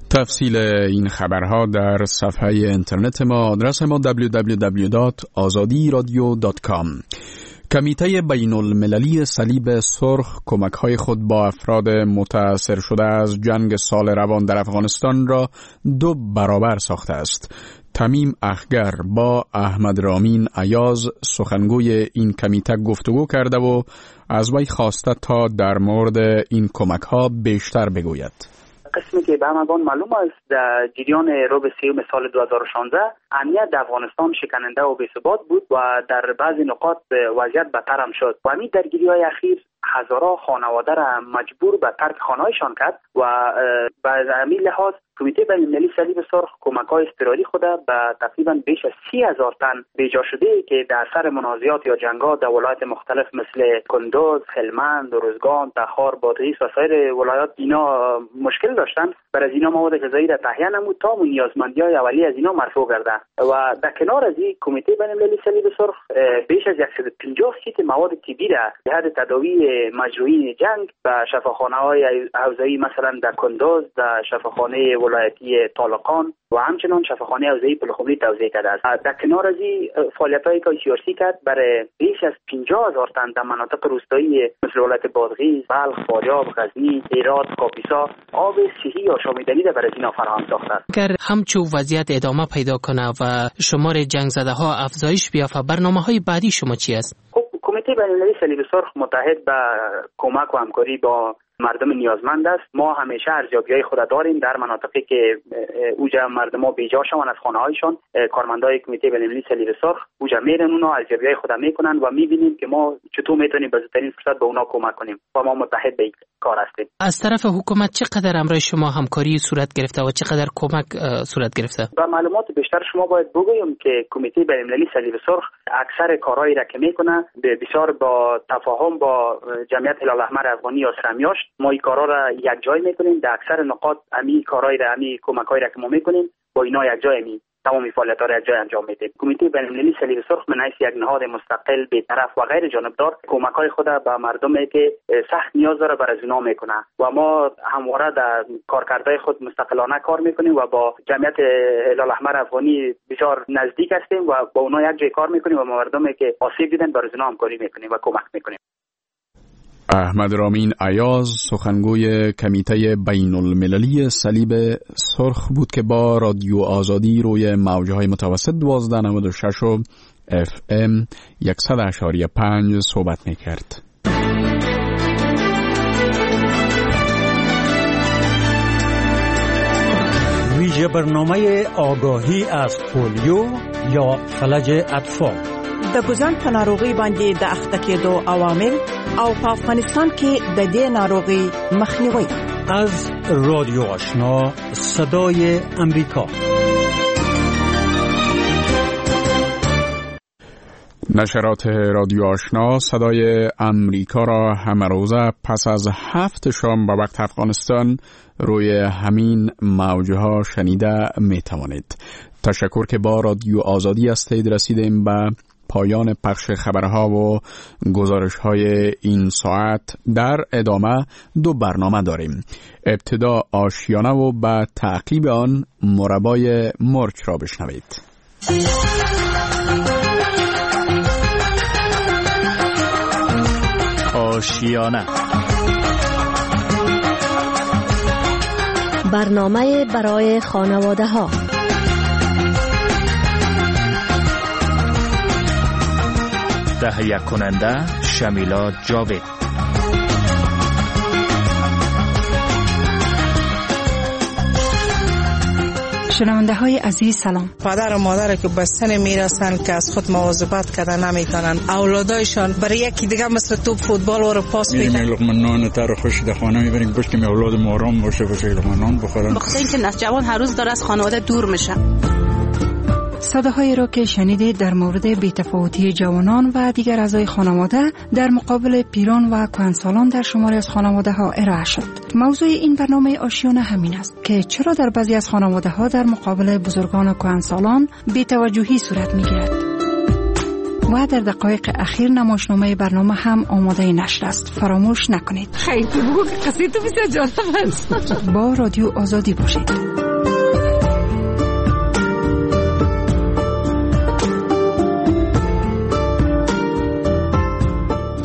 تفصیل این خبرها در صفحه اینترنت ما. آدرس ما www.azadiradio.com. کمیته بین المللی صلیب سرخ کمک‌های خود با افراد متاثر شده از جنگ سال روان در افغانستان را 2 برابر ساخته است. تمیم اخگر با احمد رامین ایاز سخنگوی این کمیته گفتگو کرده و از وی خواسته تا در مورد این کمک‌ها بیشتر بگوید. قسمی که به همگان معلوم است در جریان ربع سوم سال 2016 امنیت در افغانستان شکننده و بی‌ثبات بود و در بعضی نقاط وضعیت بدتر هم شد و همین درگیری‌های اخیر هزارها خانواده را مجبور به ترک خانه‌هایشان کرد و به همین لحاظ کمیته بین المللی صلیب سرخ کمک‌های اضطراری خود به تقریبا بیش از 30,000 تن بیجا شده که در اثر منازعات یا جنگ‌ها در ولایات مختلف مثل کندوز، هلمند، روزگان، تخار، بادغیس و سایر ولایات اینا مشکل داشتن، برای از اینا مواد غذایی را تهیه نمود تا نیازمندی‌های اولیه از اینا مرفوع گردد. و در کنار از این کمیته بین المللی صلیب سرخ بیش از 150 کیت مواد طبی را جهت تداوی مجروحین جنگ به شفاخانه‌های حوزه‌ای مثلا در کندوز، در شفاخانه ولایتی طالقان و همچنان شفاخانه حوزه‌ای پلخمری توزیع کرده است. در کنار از این فعالیت‌هایی که سیاسی کرد برای بیش از 50,000 تن در مناطق روستایی مثل ولایت بادغیس، بلخ، فاریاب، غزنی، هرات، کاپیسا آب صحی یا شامیدنی را برای اینا فراهم ساخته است. اگر همچون وضعیت ادامه پیدا کنه و شمار جنگ زده‌ها افزایش بیافته، برنامه‌های بعدی شما چی است؟ کمیته بین المللی صلیب سرخ متحد به کمک و همکاری با مردم نیازمند است. ما همیشه ارزیابی‌های خود داریم در مناطقی که اوجا مردم‌ها بیجا شوند از خانه‌هایشان. کارمندای کمیته بین المللی صلیب سرخ اوجا میرن، اونا ارزیابی‌های خود میکنن و می‌بینیم که ما چطور میتونیم به زودترین فرصت به اونا کمک کنیم و ما متحد به این کار هستیم. از طرف حکومت چقدر امرای شما همکاری صورت گرفته و چقدر کمک صورت گرفته؟ با معلومات بیشتر شما باید بگویم که کمیته بین المللی صلیب سرخ اکثر کارهایی را که میکنه بسیار با تفاهم با جمعیت هلال احمر افغانی یا سرمیاش ما این کارا را یک جای میکنیم. در اکثر نقاط امی کارهای را امی کمک‌هایی را که ما میکنیم با اینا یک جای می تمام فعالیت‌ها را یک جای انجام میدیم. کمیته بین المللی صلیب سرخ من حیث یک نهاد مستقل بی‌طرف و غیر جانبدار کمک‌های خود به مردمی که سخت نیاز داره برای از اونا میکنه و ما همواره در کارکردهای خود مستقلانه کار میکنیم و با جمعیت هلال احمر افغانی بسیار نزدیک هستیم و با اونا یک جای کار میکنیم و مردمی که آسیب دیدن برای اونا همکاری میکنیم و کمک میکنیم. احمد رامین ایاز سخنگوی کمیته بین المللی صلیب سرخ بود که با رادیو آزادی روی موجهای متوسط 1296 و FM 100.5 صحبت میکرد. ویژه برنامه آگاهی از پولیو یا فلج اطفال. د ګوزن په ناروغي باندې د اخته کېدو عوامل او په افغانستان کې د دې ناروغي مخنیوي. از رادیو آشنا صدای امریکا. نشرات رادیو آشنا صدای امریکا را همه روزه پس از 7 شام به وقت افغانستان روی همین موجها شنیده می توانید. تشکر که با رادیو آزادی هستید. رسیدیم به پایان پخش خبرها و گزارش‌های این ساعت. در ادامه 2 برنامه داریم. ابتدا آشیانه و به تعقیب آن مربای مرچ را بشنوید. آشیانه، برنامه برای خانواده ها. تهیه کننده شمیلا جاوید. شنونده های عزیز سلام. پدر و مادر که به سن میرسن که از خود مواظبت کردن نمیتونن، اولادایشان برای یکی دیگه مثل توپ فوتبال و رو پاس میدن. لقمه نان تر خوش در خانه میبریم گوش که اولاد آرام باشه لقمه نان بخورن. بخاطر اینکه نوجوان هر روز داره از خانواده دور میشه. صداهایی را که شنیدید در مورد بی‌تفاوتی جوانان و دیگر اعضای خانواده در مقابل پیران و کهنسالان در شماری از خانواده ها ارائه شد. موضوع این برنامه آشیانه همین است که چرا در بعضی از خانواده ها در مقابل بزرگان و کهنسالان بی‌توجهی صورت می‌گیرد. و در دقایق اخیر نمایشنامه برنامه هم آماده نشر است. فراموش نکنید. خیلی بگو که قصه تو بسیار جالب است. با رادیو آزادی باشید.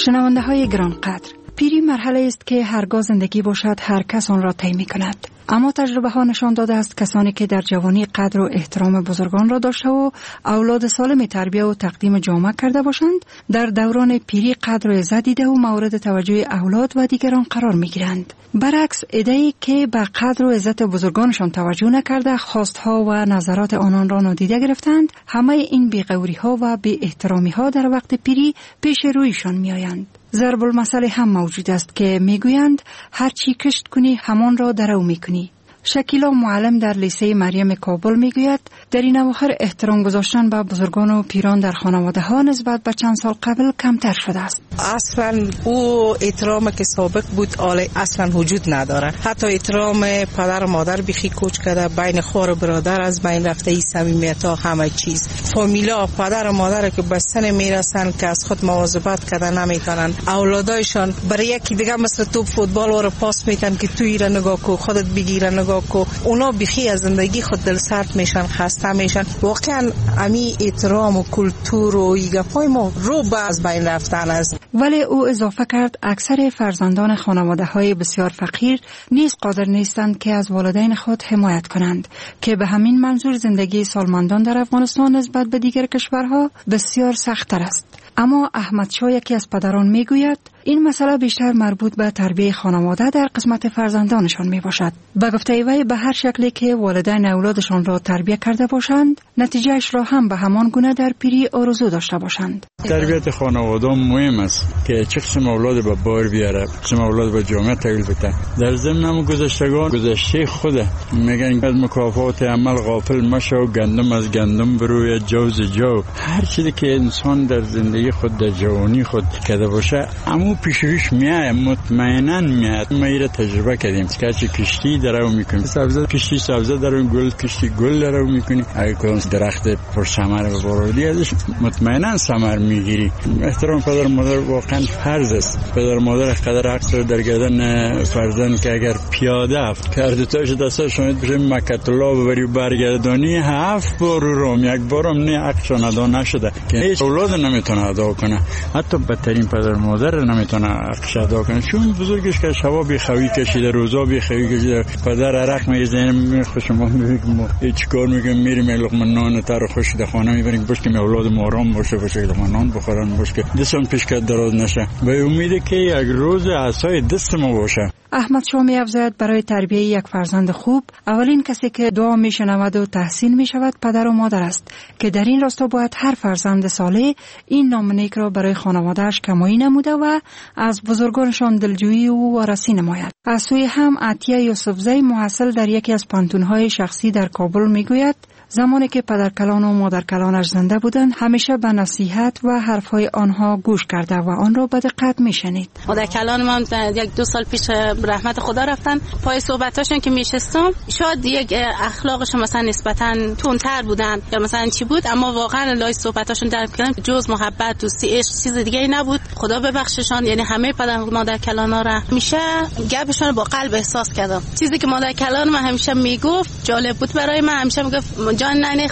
شنونده های گرانقدر، پیری مرحله است که هرگاه زندگی باشد هر کس آن را طی می‌کند. اما تجربه ها نشان داده است کسانی که در جوانی قدر و احترام بزرگان را داشته و اولاد سالم تربیت و تقدیم جامعه کرده باشند، در دوران پیری قدر و عزت دیده و مورد توجه اولاد و دیگران قرار می‌گیرند. برعکس عده‌ای که به قدر و عزت بزرگانشان توجه نکرده خواستها و نظرات آنان را نادیده گرفتند، همه این بی‌غوری‌ها و بی‌احترامی‌ها در وقت پیری پیش رویشان می‌آیند. ضرب المثل هم موجود است که میگویند هر چی کشت کنی همان را درو میکنی. شکیلا معلم در لیسه مریم کابل میگوید در این اواخر احترام گذاشتن به بزرگان و پیران در خانواده ها نسبت به چند سال قبل کمتر شده است. اصلا او احترام که سابق بود اصلا وجود نداره. حتی احترام پدر و مادر بیخی کوچ کرده، بین خور و برادر از بین رفته، ای صمیمیت ها همه چیز. فامیلا پدر و مادر که به سن میرسن که از خود مواظبت کردن نمیتونن، اولادایشان برای یکی دیگه مثل توپ فوتبال رو پاس میتن که توی را نگاه کو، خودت بگیره نگاه کو. اونا بیخی از زندگی خود دلسرد میشن، خسته میشن. واقعا امی احترام و کلتور و ایگپای ما رو از بین رفتن است. ولی او اضافه کرد اکثر فرزندان خانواده های بسیار فقیر نیز قادر نیستند که از والدین خود حمایت کنند که به همین منظور زندگی سالمندان در افغانستان نسبت به دیگر کشورها بسیار سخت‌تر است. اما احمد شاه یکی از پدران میگوید این مسئله بیشتر مربوط به تربیت خانواده در قسمت فرزندانشان می باشد. به گفته وی به هر شکلی که والدین اولادشان را تربیت کرده باشند، نتیجهش را هم به همان گونه در پیری آرزو داشته باشند. تربیت خانواده مهم است که چه قسم اولاد به بار بیاره، قسم اولاد به جامعه تحویل بده. در ضمن گذشتگان گذشته خود میگن از مکافات عمل غافل مشو، گندم از گندم بروی جوز جو. هر چیزی که انسان در زندگی خود در جوانی خود کرده باشه اما پیشرویش میاد، مطمئنا میاد. ما ایره تجربه کردیم که چه کشتی درو میکنیم، سبزه کشتی سبزه درو، گل کشتی گل درو میکنیم. اگه کدام درخت پر ثمر ببری ازش مطمئنا ثمر میگیری. احترام پدر مادر واقعا فرض است. پدر مادر قدر حق در گردن فرزند که اگر پیاده افت کرده تاش دستش شاید بشه مکه الله ببری و برگردانی 7 بار روم، یک بارم نه حقشون ادا نشده که هیچ اولاد نمیتونه ادا کنه. حتی بدترین پدر مادر نمیتونه حقش ادا کنه، چون بزرگش که شبا بیخوی کشیده، روزا بیخوی کشیده. پدر عرق میزنه، خوشم میگم هیچ کار میگم، میریم لقمه نان تر خوش در خانه میبریم باش که اولاد ما آرام باشه، لقمه نان بخورن، باش که دستم پیش کد دراز نشه. به امید که یک روز عصای دست ما باشه. احمد شاه می افزاید برای تربیت یک فرزند خوب اولین کسی که دعا می شنود و تحسین می شود پدر و مادر است که در این راستا باید هر فرزند صالح این نام نیک را برای خانواده‌اش کمایی نموده و از بزرگانشان دلجویی و وارسی نماید. از سوی هم عطیه یوسفزی محصل در یکی از پانتون‌های شخصی در کابل می گوید زمانی که پدرکلان و مادرکلانش زنده بودند همیشه به نصیحت و حرفهای آنها گوش کرده و آن را به دقت میشنید. مادرکلان من 1-2 سال پیش رحمت خدا رفتن، پای صحبتاشون که میشستم شاید یک اخلاقشون مثلا نسبتا تندتر بودن یا مثلا چی بود، اما واقعا لای صحبتاشون در کلام جز محبت، دوستی، عشق چیز دیگه ای نبود. خدا ببخششان. یعنی همه پدر مادرکلانا را همیشه گپشون با قلب احساس کردم. چیزی که مادرکلان من همیشه میگفت جالب بود برای من، همیشه میگفت جان ننه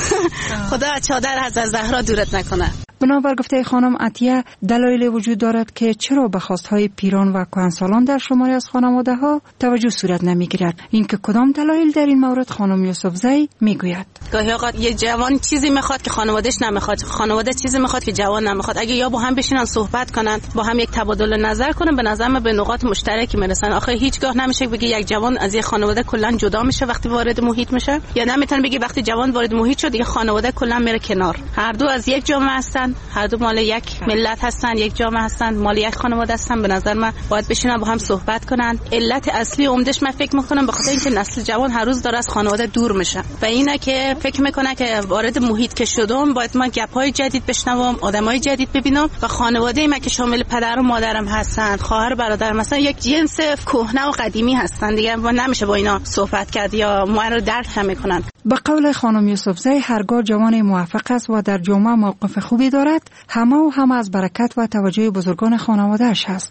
خدا چادر حضرت زهرا دورت نکنه. بنابر گفته خانم عطیه دلایل وجود دارد که چرا به خواستهای پیران و کهنسالان در شماری از خانواده ها توجه صورت نمیگیرد. اینکه کدام دلایل در این مورد خانم یوسفزی میگوید گاهی اوقات یه جوان چیزی میخواد که خانواده‌اش نمیخواد، خانواده چیزی میخواد که جوان نمیخواد. اگه یا با هم بشینن صحبت کنن، با هم یک تبادل نظر کنن، به نظر من به نقاط مشترکی میرسن. آخه هیچگاه نمیشه بگی یک جوان از یک خانواده کلا جدا میشه وقتی وارد محیط میشه، یا نمیتونه بگی وقتی جوان وارد محیط شد دیگه خانواده کلا میره کنار. هر دو از یک جامعه هستن، هر دو مال یک ملت هستن، یک جامعه هستن، مال یک خانواده هستن. به نظر من باید بشینن با هم صحبت کنن. علت اصلی عمدش من فکر میکنم به خاطر اینکه نسل جوان هر روز داره از خانواده دور میشه و اینه که فکر میکنه که وارد محیط که شدم باید من گپ‌های جدید بشنوم، آدمای جدید ببینم و خانواده من که شامل پدر و مادرم هستن، خواهر برادر مثلا یک جنس کهنه و قدیمی هستن دیگه، و نمیشه با اینا صحبت کرد یا ما رو درک نمیکنن. به قول خانم یوسفزی هرگاه جوان موفق است و در جامعه موقف خوبی دارد، همه از برکت و توجه بزرگان خانواده‌اش هست.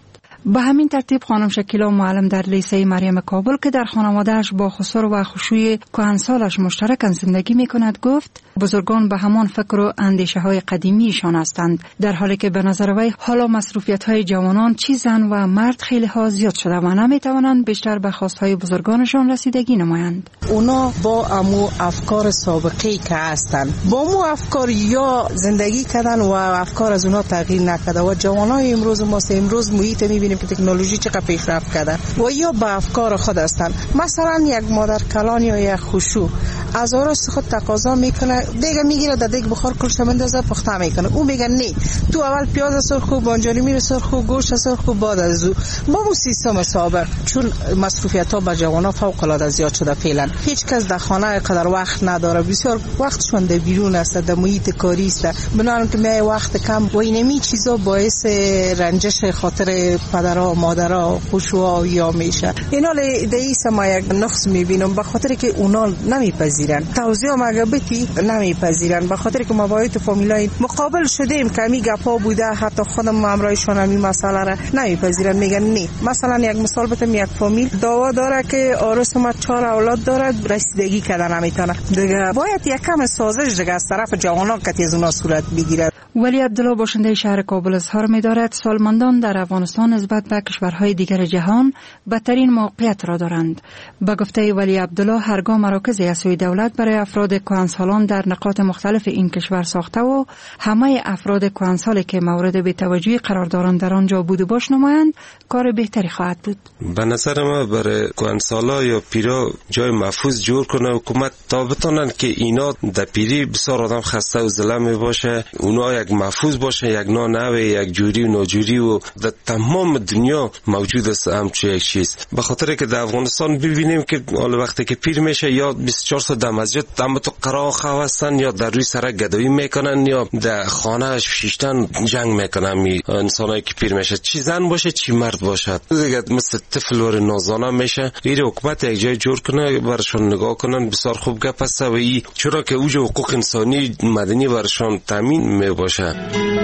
به همین ترتیب خانم شکیلا معلم در لیسه مریم کابل که در خانوادهش با خسر و خشوع کهنسالش مشترکاً زندگی می‌کند گفت بزرگان به همان فکر و اندیشه های قدیمیشان هستند، در حالی که به نظر وی حالا مصروفیت های جوانان چی زن و مرد خیلی ها زیاد شده و نمیتوانند بیشتر به خواستهای بزرگانشان رسیدگی نمایند. اونا با امو افکار سابقی که هستند با امو افکار یا زندگی کردن و افکار از اونا تغییر نکرده و جوانای امروز ما امروز محیط میبینیم که تکنولوژی چقدر پیشرفت کرده و یا با افکار خود هستند. مثلا یک مادر کلان یا یک خشوع از آرست خود تقاضا میکنه دیگه میگیره در دیگه بخار کلش بندازه پخته میکنه. اون میگه نه تو اول پیاز سرخ و بانجانی میره سرخ و گوشت سرخ و بعد از او با اون سیستم سابق چون مصروفیت ها به جوانا فوق العاده زیاد شده فعلا هیچ کس در خانه قدر وقت نداره، بسیار وقتشون در بیرون است، در محیط کاری است، بنابراین که میای وقت کم و اینمی چیزا باعث رنجش خاطر پدرها مادرها خشوع یا میشه. اینا دیس ما یک نقص میبینم به خاطر که اونا نمیپذیرن توضیح مگابتی نمیپذیرن به خاطر که ما با تو فامیلای مقابل شدیم که می گپا بوده حتی خودم همراهشون همین مسئله را نمیپذیرن میگن نه. مثلا یک مثال بتم یک فامیل دعوا داره که آرس ما 4 اولاد داره رسیدگی کردن نمیتونه دیگه باید یک کم سازش دیگه از طرف جوانان که از اونها صورت بگیره. ولی عبدالله باشنده شهر کابل اظهار می‌دارد سالمندان در افغانستان نسبت به کشورهای دیگر جهان بدترین موقعیت را دارند. به گفته ولی عبدالله هرگاه مراکزی از سوی دولت برای افراد کهنسالان در نقاط مختلف این کشور ساخته و همه افراد کهنسالی که مورد بی‌توجهی قرار دارند در آنجا بود و باش نمایند کار بهتری خواهد بود. به نظر ما برای کهنسالا یا پیرا جای محفوظ جور کنه حکومت تا بتونن که اینا در پیری بسیار آدم خسته و ظلم باشه اونا یک محفوظ باشه یک نانوی یک جوری و ناجوری و در تمام دنیا موجود است همچون یک چیز. به خاطر که در افغانستان ببینیم که حالا وقتی که پیر میشه یا 24 ساعت در مسجد دم تو قراخ هستن یا در روی سرک گدایی میکنن یا در خانه شیشتن جنگ میکنن می انسانایی که پیر میشه چی زن باشه چی مرد باشه دیگه مثل طفل ور نازانه میشه. این حکومت یک جای جور کنه برشون نگاه کنن بسیار خوب گپ است و این چرا که اوج حقوق انسانی مدنی برشون تامین میباشه.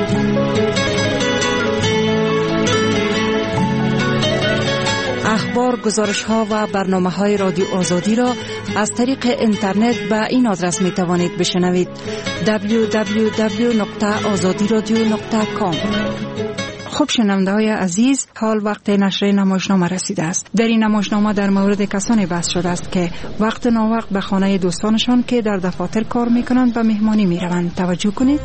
اخبار، گزارش‌ها و برنامه‌های رادیو آزادی را از طریق اینترنت به این آدرس می‌توانید بشنوید: www.azadiradio.com. خب شنونده‌های عزیز، حال وقت نشر نمایشنامه رسیده است. در این نمایشنامه در مورد کسانی بحث شده است که وقت ناوقت به خانه دوستانشان که در دفاتر کار می‌کنند و مهمانی می‌روند. توجه کنید.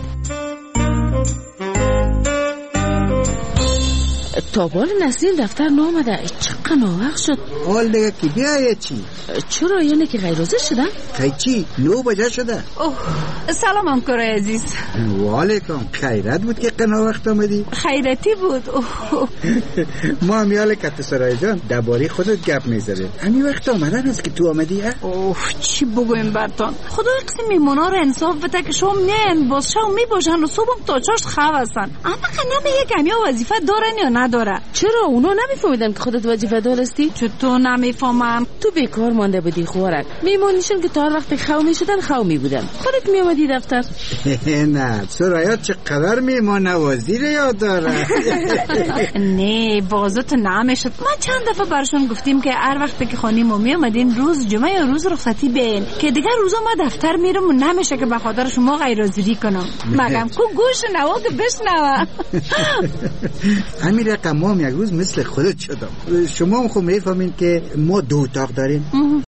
تابال نسیم دفتر نامده چقدر ناوقت شد. حال دیگه که بیایه چی؟ چرا یعنی که غیروزه شده؟ چی؟ 9 بجه شده. اوه سلام همکارای عزیز. و علیکم. خیرت بود که قنا وقت آمدی؟ خیرتی بود. ما هم یاله کت سرای جان درباره خودت گپ میزدیم. همین وقت آمدن است که تو آمدی ها؟ اوه چی بگویم برتان. خدای قسم میمونا رو انصاف بده که شما میان باز شما میباشن و صبح تا چاشت خواب هستن. اما کنم یک کمیا وظیفه دارن یا نداره؟ چرا اونا نمیفهمیدن که خودت وظیفه دار هستی؟ چطور نمیفهمم؟ تو بیکار مانده بودی خوارک. میمونیشون که تا وقتی خو میشدن خو میبودن. خودت میومدی دفتر. نه سرایات چقدر میمان نوازی رو یاد داره. نه بازت نمیشد. ما چند دفعه برشون گفتیم که هر وقتی که خانیمو میومدین روز جمعه یا روز رخصتی بین که دیگه روزا ما دفتر میرم و نمیشه که به خاطر شما غیرحاضری کنم. مگم کو گوش نوا که بشنوه. همین رقم ما هم یک روز مثل خودت شدم. شما هم خب میفهمین که ما 2 اتاق داریم.